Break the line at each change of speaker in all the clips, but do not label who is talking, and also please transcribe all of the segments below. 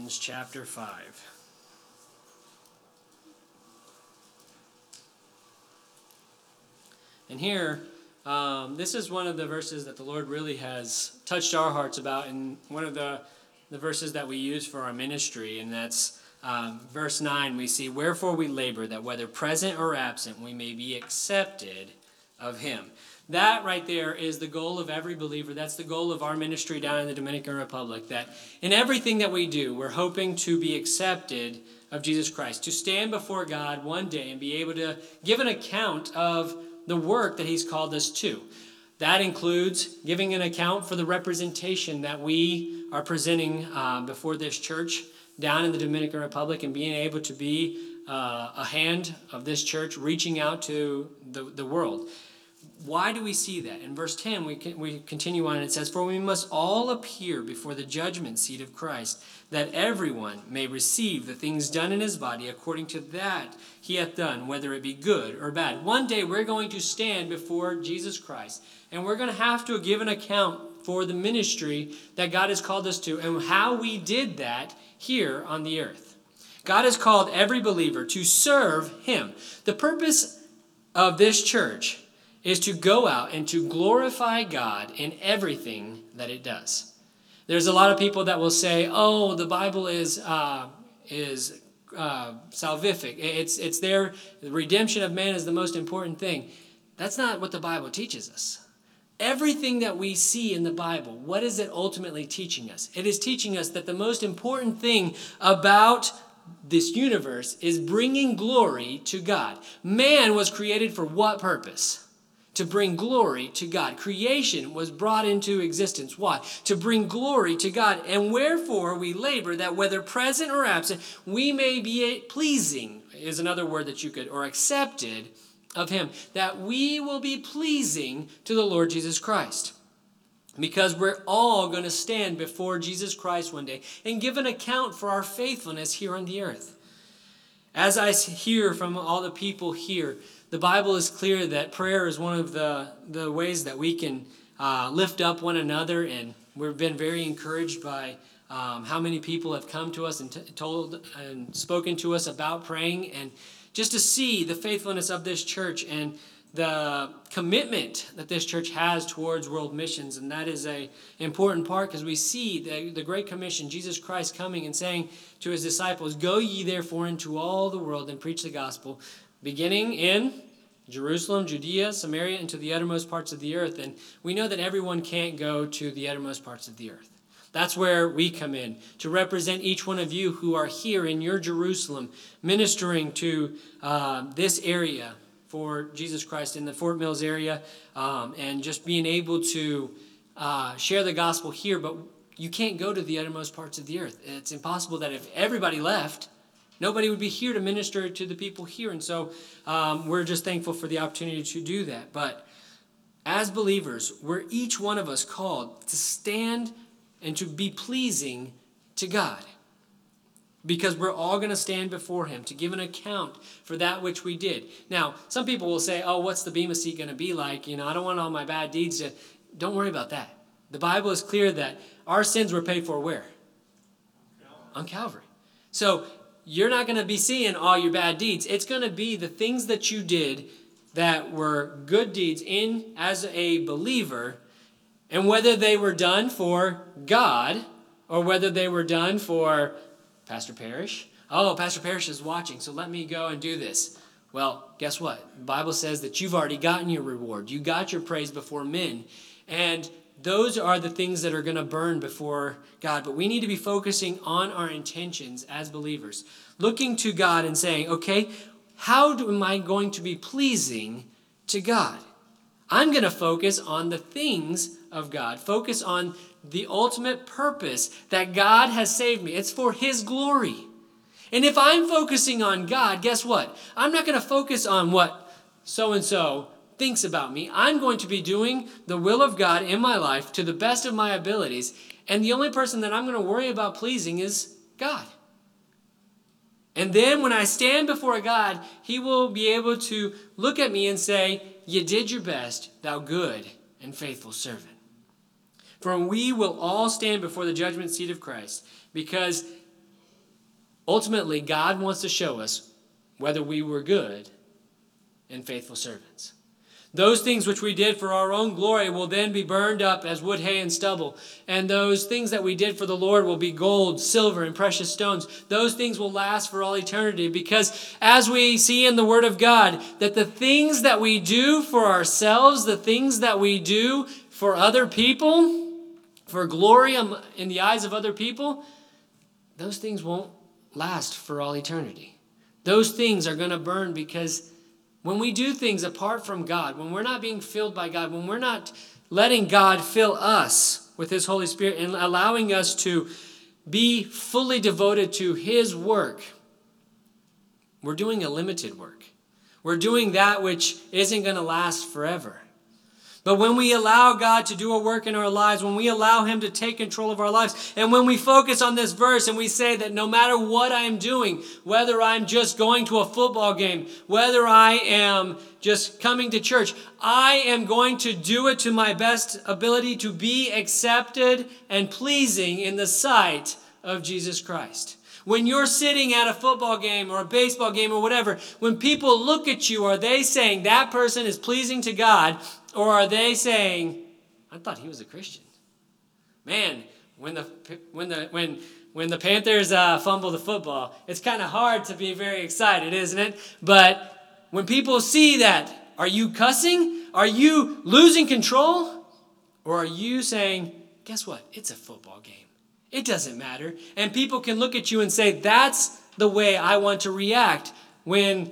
Romans chapter 5. And here, this is one of the verses that the Lord really has touched our hearts about, and one of the verses that we use for our ministry, and that's verse 9. We see, "Wherefore we labor, that whether present or absent, we may be accepted of him." That right there is the goal of every believer. That's the goal of our ministry down in the Dominican Republic, that in everything that we do, we're hoping to be accepted of Jesus Christ, to stand before God one day and be able to give an account of the work that he's called us to. That includes giving an account for the representation that we are presenting before this church down in the Dominican Republic, and being able to be a hand of this church reaching out to the world. Why do we see that? In verse 10, we continue on, and it says, "For we must all appear before the judgment seat of Christ, that everyone may receive the things done in his body according to that he hath done, whether it be good or bad." One day we're going to stand before Jesus Christ, and we're going to have to give an account for the ministry that God has called us to, and how we did that here on the earth. God has called every believer to serve him. The purpose of this church is to go out and to glorify God in everything that it does. There's a lot of people that will say, "Oh, the Bible is salvific. It's there. The redemption of man is the most important thing." That's not what the Bible teaches us. Everything that we see in the Bible, what is it ultimately teaching us? It is teaching us that the most important thing about this universe is bringing glory to God. Man was created for what purpose? To bring glory to God. Creation was brought into existence. Why? To bring glory to God. And wherefore we labor, that whether present or absent, we may be pleasing, is another word that you could, or accepted of him. That we will be pleasing to the Lord Jesus Christ. Because we're all going to stand before Jesus Christ one day and give an account for our faithfulness here on the earth. As I hear from all the people here, the Bible is clear that prayer is one of the ways that we can lift up one another, and we've been very encouraged by how many people have come to us and told and spoken to us about praying, and just to see the faithfulness of this church and the commitment that this church has towards world missions. And that is an important part, because we see the Great Commission, Jesus Christ coming and saying to his disciples, "Go ye therefore into all the world and preach the gospel, beginning in Jerusalem, Judea, Samaria, and to the uttermost parts of the earth." And we know that everyone can't go to the uttermost parts of the earth. That's where we come in, to represent each one of you who are here in your Jerusalem, ministering to this area for Jesus Christ in the Fort Mills area, and just being able to share the gospel here. But you can't go to the uttermost parts of the earth. It's impossible that if everybody left, nobody would be here to minister to the people here. And so we're just thankful for the opportunity to do that. But as believers, we're each one of us called to stand and to be pleasing to God. Because we're all going to stand before him to give an account for that which we did. Now, some people will say, "Oh, what's the Bema seat going to be like? I don't want all my bad deeds to..." Don't worry about that. The Bible is clear that our sins were paid for where? On Calvary. So you're not going to be seeing all your bad deeds. It's going to be the things that you did that were good deeds in as a believer, and whether they were done for God or whether they were done for Pastor Parrish. "Oh, Pastor Parrish is watching, so let me go and do this." Well, guess what? The Bible says that you've already gotten your reward. You got your praise before men. And those are the things that are going to burn before God. But we need to be focusing on our intentions as believers. Looking to God and saying, okay, how am I going to be pleasing to God? I'm going to focus on the things of God. Focus on the ultimate purpose that God has saved me. It's for his glory. And if I'm focusing on God, guess what? I'm not going to focus on what so-and-so thinks about me. I'm going to be doing the will of God in my life to the best of my abilities. And the only person that I'm going to worry about pleasing is God. And then when I stand before God, he will be able to look at me and say, "You did your best, thou good and faithful servant." For we will all stand before the judgment seat of Christ, because Ultimately, God wants to show us whether we were good and faithful servants. Those things which we did for our own glory will then be burned up as wood, hay, and stubble. And those things that we did for the Lord will be gold, silver, and precious stones. Those things will last for all eternity, because as we see in the Word of God, that the things that we do for ourselves, the things that we do for other people, for glory in the eyes of other people, those things won't last for all eternity. Those things are going to burn, because when we do things apart from God, when we're not being filled by God, when we're not letting God fill us with His Holy Spirit and allowing us to be fully devoted to His work, we're doing a limited work. We're doing that which isn't going to last forever. But when we allow God to do a work in our lives, when we allow Him to take control of our lives, and when we focus on this verse and we say that no matter what I am doing, whether I'm just going to a football game, whether I am just coming to church, I am going to do it to my best ability to be accepted and pleasing in the sight of Jesus Christ. When you're sitting at a football game or a baseball game or whatever, when people look at you, are they saying that person is pleasing to God? Or are they saying, I thought he was a Christian? Man, when the Panthers fumble the football, it's kind of hard to be very excited, isn't it? But when people see that, are you cussing? Are you losing control? Or are you saying, guess what? It's a football game. It doesn't matter. And people can look at you and say, that's the way I want to react when,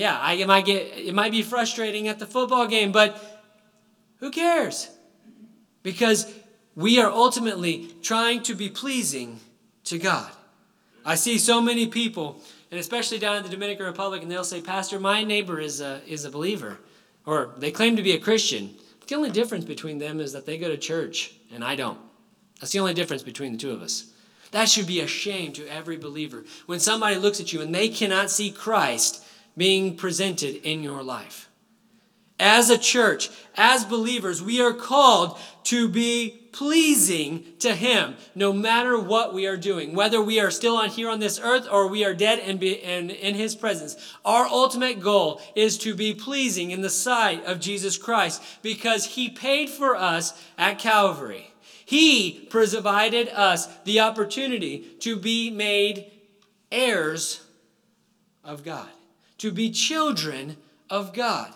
it might be frustrating at the football game, but who cares? Because we are ultimately trying to be pleasing to God. I see so many people, and especially down in the Dominican Republic, and they'll say, Pastor, my neighbor is a believer, or they claim to be a Christian. But the only difference between them is that they go to church, and I don't. That's the only difference between the two of us. That should be a shame to every believer when somebody looks at you and they cannot see Christ being presented in your life. As a church, as believers, we are called to be pleasing to Him, no matter what we are doing. Whether we are still here on this earth or we are dead and in His presence. Our ultimate goal is to be pleasing in the sight of Jesus Christ, because He paid for us at Calvary. He provided us the opportunity to be made heirs of God, to be children of God.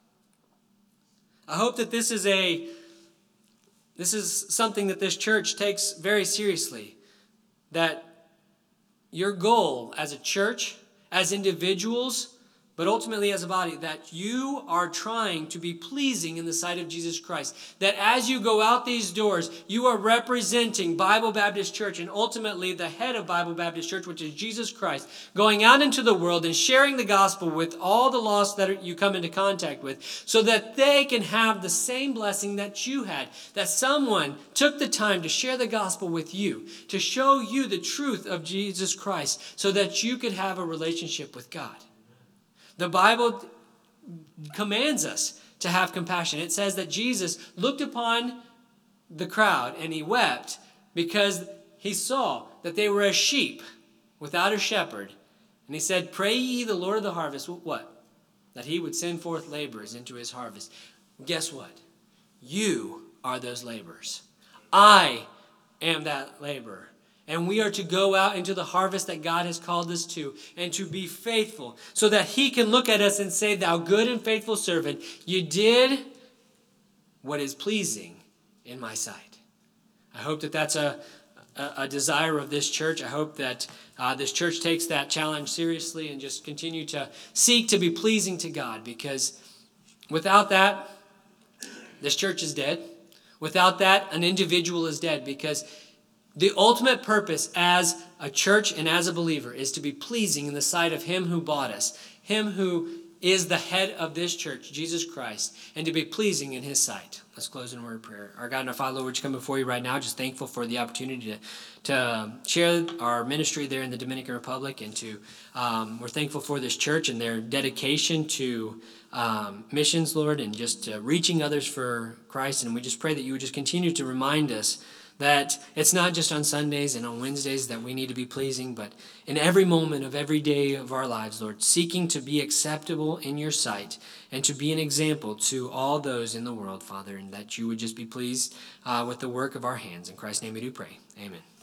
I hope that this is something that this church takes very seriously. That your goal as a church, as individuals, but ultimately as a body, that you are trying to be pleasing in the sight of Jesus Christ. That as you go out these doors, you are representing Bible Baptist Church, and ultimately the head of Bible Baptist Church, which is Jesus Christ, going out into the world and sharing the gospel with all the lost that you come into contact with, so that they can have the same blessing that you had. That someone took the time to share the gospel with you, to show you the truth of Jesus Christ, so that you could have a relationship with God. The Bible commands us to have compassion. It says that Jesus looked upon the crowd and He wept because He saw that they were as sheep without a shepherd. And He said, pray ye the Lord of the harvest. What? That He would send forth laborers into His harvest. Guess what? You are those laborers. I am that laborer. And we are to go out into the harvest that God has called us to, and to be faithful, so that He can look at us and say, thou good and faithful servant, you did what is pleasing in my sight. I hope that that's a desire of this church. I hope that this church takes that challenge seriously and just continue to seek to be pleasing to God, because without that, this church is dead. Without that, an individual is dead, because the ultimate purpose as a church and as a believer is to be pleasing in the sight of Him who bought us, Him who is the head of this church, Jesus Christ, and to be pleasing in His sight. Let's close in a word of prayer. Our God and our Father, Lord, we're just coming before You right now, just thankful for the opportunity to share our ministry there in the Dominican Republic, and we're thankful for this church and their dedication to missions, Lord, and just reaching others for Christ. And we just pray that You would just continue to remind us that it's not just on Sundays and on Wednesdays that we need to be pleasing, but in every moment of every day of our lives, Lord, seeking to be acceptable in your sight and to be an example to all those in the world, Father, and that you would just be pleased with the work of our hands. In Christ's name we do pray. Amen.